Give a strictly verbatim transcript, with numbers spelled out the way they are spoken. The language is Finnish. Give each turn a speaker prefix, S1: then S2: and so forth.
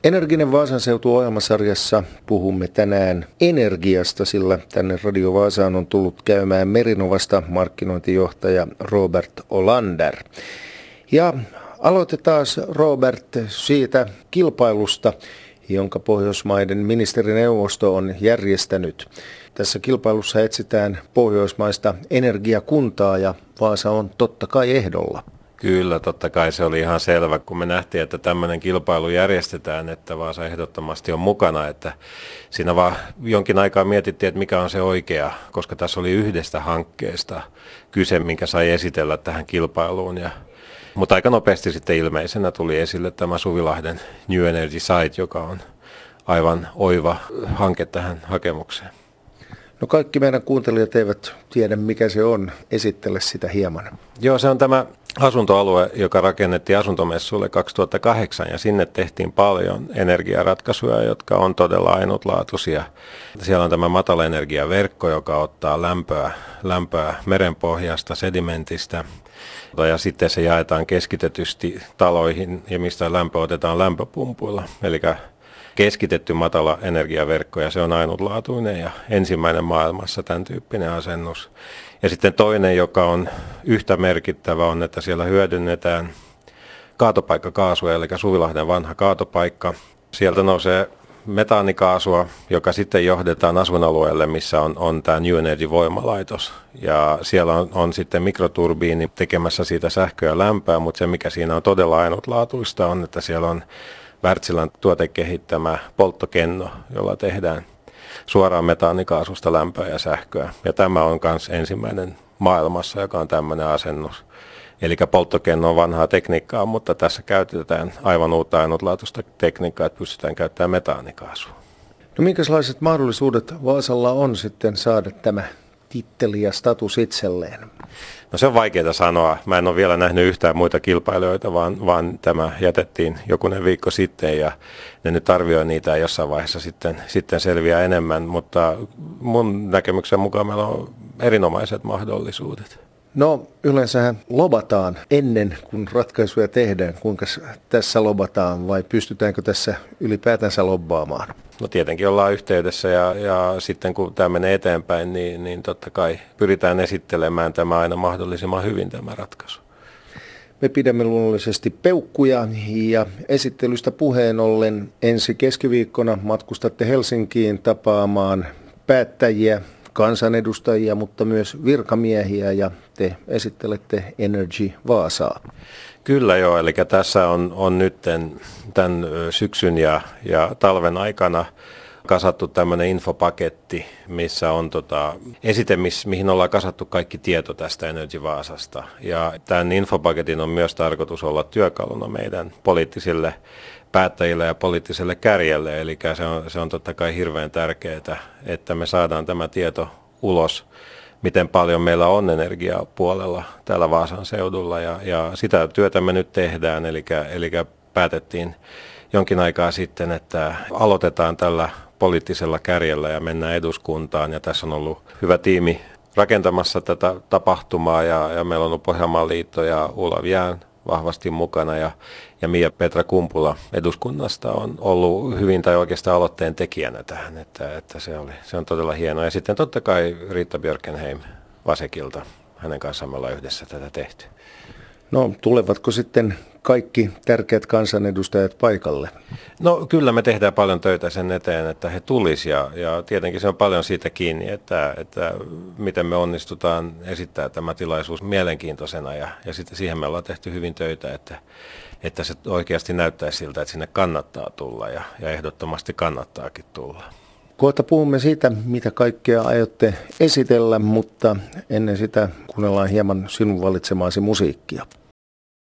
S1: Energinen Vaasan seutu -ohjelmasarjassa puhumme tänään energiasta, sillä tänne Radio Vaasaan on tullut käymään Merinovasta markkinointijohtaja Robert Olander. Ja aloitetaan, Robert, siitä kilpailusta, jonka Pohjoismaiden ministerineuvosto on järjestänyt. Tässä kilpailussa etsitään pohjoismaista energiakuntaa ja Vaasa on totta kai ehdolla.
S2: Kyllä, totta kai se oli ihan selvä, kun me nähtiin, että tämmöinen kilpailu järjestetään, että Vaasa ehdottomasti on mukana. Että siinä vaan jonkin aikaa mietittiin, että mikä on se oikea, koska tässä oli yhdestä hankkeesta kyse, minkä sai esitellä tähän kilpailuun. Ja, mutta aika nopeasti sitten ilmeisenä tuli esille tämä Suvilahden New Energy Site, joka on aivan oiva hanke tähän hakemukseen.
S1: No kaikki meidän kuuntelijat eivät tiedä, mikä se on. Esittele sitä hieman.
S2: Joo, se on tämä asuntoalue, joka rakennettiin asuntomessuille kaksituhattakahdeksan ja sinne tehtiin paljon energiaratkaisuja, jotka on todella ainutlaatuisia. Siellä on tämä matalaenergiaverkko, joka ottaa lämpöä, lämpöä merenpohjasta, sedimentistä ja sitten se jaetaan keskitetysti taloihin ja mistä lämpö otetaan lämpöpumpuilla. Eli keskitetty matala energiaverkko ja se on ainutlaatuinen ja ensimmäinen maailmassa tämän tyyppinen asennus. Ja sitten toinen, joka on yhtä merkittävä, on, että siellä hyödynnetään kaatopaikkakaasua, eli Suvilahden vanha kaatopaikka. Sieltä nousee metaanikaasua, joka sitten johdetaan asuinalueelle, missä on, on tämä New Energy-voimalaitos. Ja siellä on, on sitten mikroturbiini tekemässä siitä sähköä ja lämpöä, mutta se mikä siinä on todella ainutlaatuista on, että siellä on Wärtsilän tuotekehittämä polttokenno, jolla tehdään suoraan metaanikaasusta lämpöä ja sähköä. Ja tämä on myös ensimmäinen maailmassa, joka on tämmöinen asennus. Eli polttokenno on vanhaa tekniikkaa, mutta tässä käytetään aivan uutta ainutlaatuista tekniikkaa, että pystytään käyttämään metaanikaasua.
S1: No minkälaiset mahdollisuudet Vaasalla on sitten saada tämä titteli ja status itselleen?
S2: No se on vaikeaa sanoa. Mä en ole vielä nähnyt yhtään muita kilpailijoita, vaan, vaan tämä jätettiin jokunen viikko sitten ja ne nyt arvioi niitä ja jossain vaiheessa sitten, sitten selviää enemmän, mutta mun näkemyksen mukaan meillä on erinomaiset mahdollisuudet.
S1: No yleensähän lobataan ennen kuin ratkaisuja tehdään. Kuinka tässä lobataan vai pystytäänkö tässä ylipäätänsä lobbaamaan?
S2: No tietenkin ollaan yhteydessä ja, ja sitten kun tämä menee eteenpäin, niin, niin totta kai pyritään esittelemään tämä aina mahdollisimman hyvin tämä ratkaisu.
S1: Me pidämme luonnollisesti peukkuja ja esittelystä puheen ollen ensi keskiviikkona matkustatte Helsinkiin tapaamaan päättäjiä, kansanedustajia, mutta myös virkamiehiä ja te esittelette Energy Vaasaa.
S2: Kyllä joo, eli tässä on, on nyt tämän syksyn ja, ja talven aikana kasattu tämmöinen infopaketti, missä on tota, esite, mihin ollaan kasattu kaikki tieto tästä Energy Vaasasta. Ja tämän infopaketin on myös tarkoitus olla työkaluna meidän poliittisille päättäjille ja poliittiselle kärjelle, eli se on, se on totta kai hirveän tärkeää, että me saadaan tämä tieto ulos, miten paljon meillä on energiaa puolella täällä Vaasan seudulla, ja, ja sitä työtä me nyt tehdään, eli, eli päätettiin jonkin aikaa sitten, että aloitetaan tällä poliittisella kärjellä ja mennään eduskuntaan, ja tässä on ollut hyvä tiimi rakentamassa tätä tapahtumaa, ja, ja meillä on ollut Pohjanmaan liitto ja Olav Jään vahvasti mukana ja, ja Mia-Petra Kumpula eduskunnasta on ollut hyvin tai oikeastaan aloitteen tekijänä tähän, että, että se, oli, se on todella hienoa. Ja sitten totta kai Riitta Björkenheim Vasekilta, hänen kanssaan me ollaan yhdessä tätä tehty.
S1: No tulevatko sitten kaikki tärkeät kansanedustajat paikalle?
S2: No kyllä me tehdään paljon töitä sen eteen, että he tulisi ja, ja tietenkin se on paljon siitä kiinni, että, että miten me onnistutaan esittää tämä tilaisuus mielenkiintoisena ja, ja sitten siihen me ollaan tehty hyvin töitä, että, että se oikeasti näyttäisi siltä, että sinne kannattaa tulla ja, ja ehdottomasti kannattaakin tulla.
S1: Kohta puhumme siitä, mitä kaikkea aiotte esitellä, mutta ennen sitä kuunnellaan hieman sinun valitsemaasi musiikkia.